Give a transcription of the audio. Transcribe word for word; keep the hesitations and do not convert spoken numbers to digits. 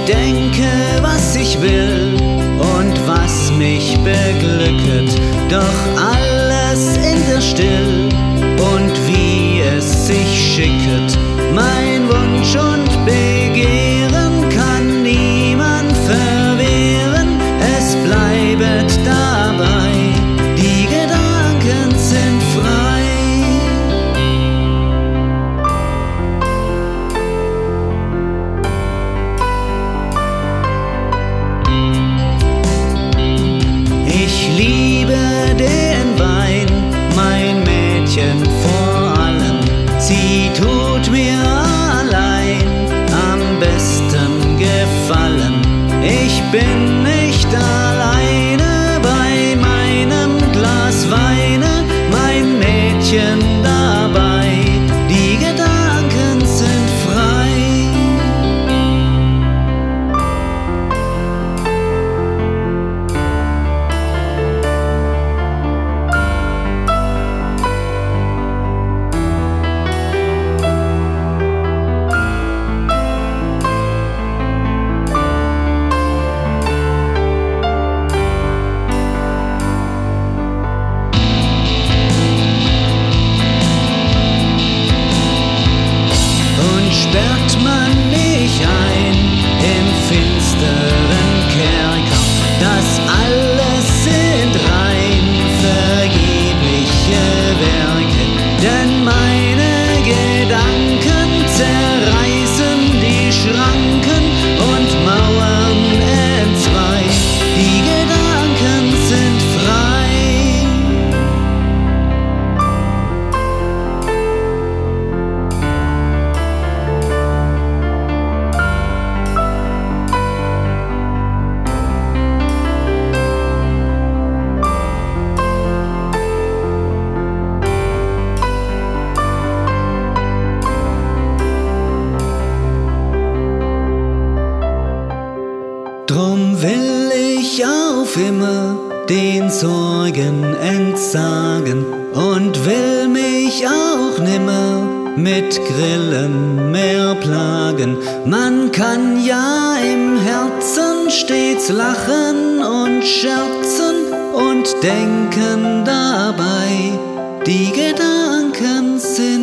denke, was ich will und was mich beglücket, doch alles in der Still und wie es sich schicket. Mein Wunsch und Begehren kann niemand verwehren, es bleibet dabei, die Gedanken sind frei. Ich liebe den Wein, mein Mädchen vor allem. Sie tut mir allein am besten gefallen. Ich bin nicht alleine bei meinem Glas Weine, mein Mädchen dabei, die Gedanken sind frei. Sperrt man mich ein im finsteren Kerker, das alles sind rein vergebliche Werke, denn meine Gedanken zerreißen die Schranken und Mauern entzwei, die Gedanken sind frei. Drum will ich auf immer den Sorgen entsagen und will mich auch nimmer mit Grillen mehr plagen. Man kann ja im Herzen stets lachen und scherzen und denken dabei, die Gedanken sind